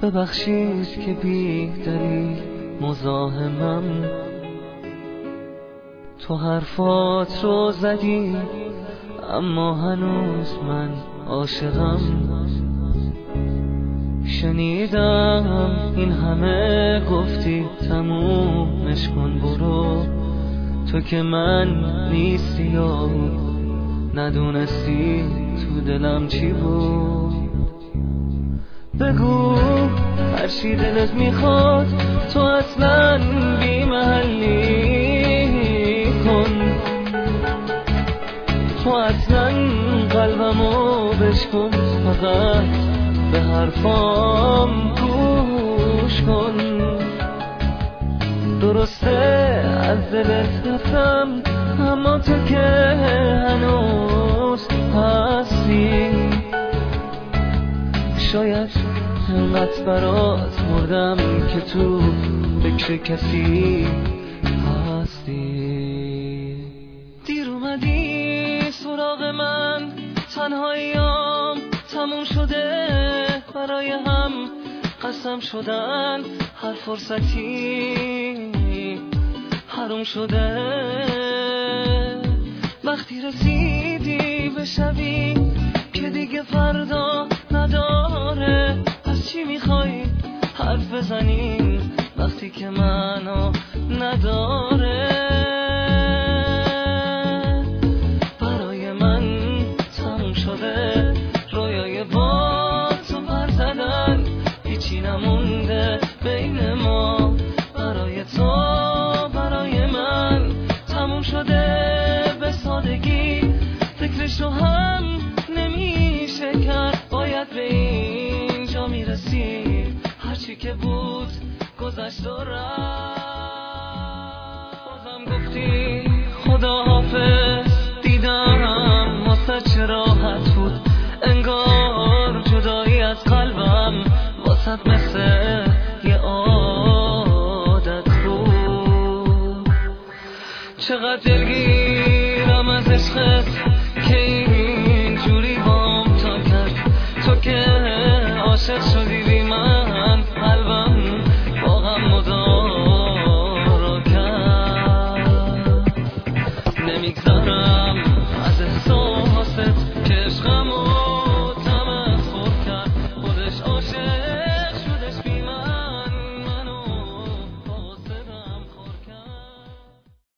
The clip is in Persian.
ببخشید که بی دلیل مزاحمم، تو حرفات رو زدی اما هنوز من عاشقم. شنیدم این همه گفتی تمومش کن برو، تو که من نیستی و ندونستی تو دلم چی بود. بگو هرچی دلت میخواد، تو اصلا بی محلی کن، تو اصلا قلبمو بشکن، فقط به حرفام گوش کن. درسته از دلت رفتم اما تو که هنوز هستی. شاید انقدر برات مردم که تو فکر کسی هستی. دیر اومدی سراغ من، تنهاییام تموم شده، برای هم قسم شدن هر فرصتی حروم شده. وقتی رسیدی به شبی که دیگه فردا نداره، از چی میخوای حرف بزنیم وقتی که منو نداره؟ برای من تموم شده رویای با تو پر زدن، هیچی نمونده بین ما. برای تو برای من تموم شده به سادگی، فکرشو هم نمیشه کرد. باید به اینجا میرسید، هرچی که بود گذشت و رفت. بازم گفتی خدا حافظ، دیدم واسه چه راحت بود